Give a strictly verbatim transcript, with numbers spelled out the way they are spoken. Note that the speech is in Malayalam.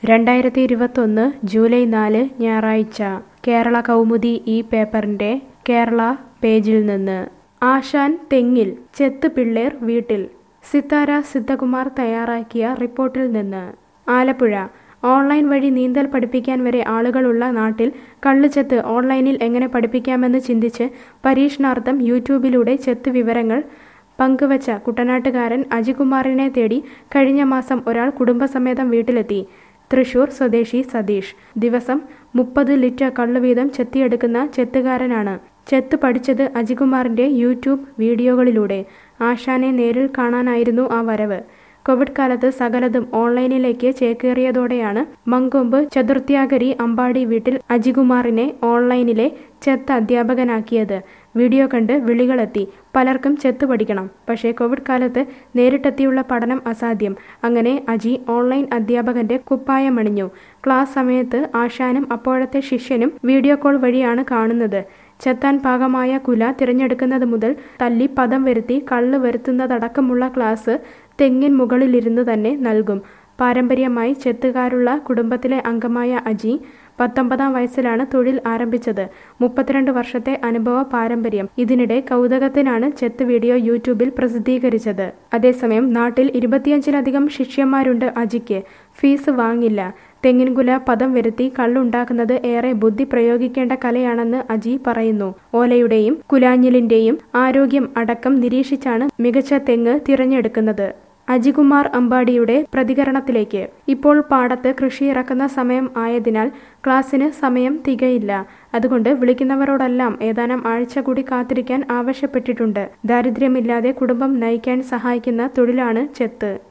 രണ്ടായിരത്തി ഇരുപത്തൊന്ന് ജൂലൈ നാല് ഞായറാഴ്ച കേരള കൗമുദി ഈ പേപ്പറിന്റെ കേരള പേജിൽ നിന്ന് ആശാൻ തെങ്ങിൽ ചെത്ത് പിള്ളേർ വീട്ടിൽ സിത്താര സിദ്ധകുമാർ തയ്യാറാക്കിയ റിപ്പോർട്ടിൽ നിന്ന് ആലപ്പുഴ ഓൺലൈൻ വഴി നീന്തൽ പഠിപ്പിക്കാൻ വരെ ആളുകളുള്ള നാട്ടിൽ കള്ളുചെത്ത് ഓൺലൈനിൽ എങ്ങനെ പഠിപ്പിക്കാമെന്ന് ചിന്തിച്ച് പരീക്ഷണാർത്ഥം യൂട്യൂബിലൂടെ ചെത്ത് വിവരങ്ങൾ പങ്കുവച്ച കുട്ടനാട്ടുകാരൻ അജികുമാറിനെ തേടി കഴിഞ്ഞ മാസം ഒരാൾ കുടുംബസമേതം വീട്ടിലെത്തി. തൃശൂർ സ്വദേശി സതീഷ് ദിവസം മുപ്പത് ലിറ്റർ കള്ള് വീതം ചെത്തിയെടുക്കുന്ന ചെത്തുകാരനാണ്. ചെത്ത് പഠിച്ചത് അജികുമാറിന്റെ യൂട്യൂബ് വീഡിയോകളിലൂടെ. ആശാനെ നേരിൽ കാണാനായിരുന്നു ആ വരവ്. കോവിഡ് കാലത്ത് സകലതും ഓൺലൈനിലേക്ക് ചേക്കേറിയതോടെയാണ് മങ്കൊമ്പ് ചതുർത്ഥ്യാഗരി അമ്പാടി വീട്ടിൽ അജികുമാറിനെ ഓൺലൈനിലെ ചെത്ത് അധ്യാപകനാക്കിയത്. വീഡിയോ കണ്ട് വിളികളെത്തി. പലർക്കും ചെത്ത് പഠിക്കണം. പക്ഷേ കോവിഡ് കാലത്ത് നേരിട്ടെത്തിയുള്ള പഠനം അസാധ്യം. അങ്ങനെ അജി ഓൺലൈൻ അധ്യാപകന്റെ കുപ്പായമണിഞ്ഞു. ക്ലാസ് സമയത്ത് ആശാനും അപ്പോഴത്തെ ശിഷ്യനും വീഡിയോ കോൾ വഴിയാണ് കാണുന്നത്. ചെത്താൻ പാകമായ കുല തിരഞ്ഞെടുക്കുന്നത് മുതൽ തല്ലി പദം വരുത്തി കള്ള് വരുത്തുന്നതടക്കമുള്ള ക്ലാസ് തെങ്ങിൻ മുകളിലിരുന്ന് തന്നെ നൽകും. പാരമ്പര്യമായി ചെത്തുകാരുള്ള കുടുംബത്തിലെ അംഗമായ അജി പത്തൊമ്പതാം വയസ്സിലാണ് തൊഴിൽ ആരംഭിച്ചത്. മുപ്പത്തിരണ്ട് വർഷത്തെ അനുഭവ പാരമ്പര്യം. ഇതിനിടെ കൗതുകത്തിനാണ് ചെത്ത് വീഡിയോ യൂട്യൂബിൽ പ്രസിദ്ധീകരിച്ചത്. അതേസമയം നാട്ടിൽ ഇരുപത്തിയഞ്ചിലധികം ശിഷ്യന്മാരുണ്ട് അജിക്ക്. ഫീസ് വാങ്ങില്ല. തെങ്ങിൻകുല പദം വരുത്തി കള്ളുണ്ടാക്കുന്നത് ഏറെ ബുദ്ധി പ്രയോഗിക്കേണ്ട കലയാണെന്ന് അജി പറയുന്നു. ഓലയുടെയും കുലാഞ്ഞിലിന്റെയും ആരോഗ്യം അടക്കം നിരീക്ഷിച്ചാണ് മികച്ച തെങ്ങ് തിരഞ്ഞെടുക്കുന്നത്. അജികുമാർ അമ്പാടിയുടെ പ്രതികരണത്തിലേക്ക്. ഇപ്പോൾ പാടത്ത് കൃഷി ഇറക്കുന്ന സമയം ആയതിനാൽ ക്ലാസ്സിന് സമയം തികയില്ല. അതുകൊണ്ട് വിളിക്കുന്നവരോടെല്ലാം ഏതാനും ആഴ്ച കൂടി കാത്തിരിക്കാൻ ആവശ്യപ്പെട്ടിട്ടുണ്ട്. ദാരിദ്ര്യമില്ലാതെ കുടുംബം നയിക്കാൻ സഹായിക്കുന്ന തൊഴിലാണ് ചെത്ത്.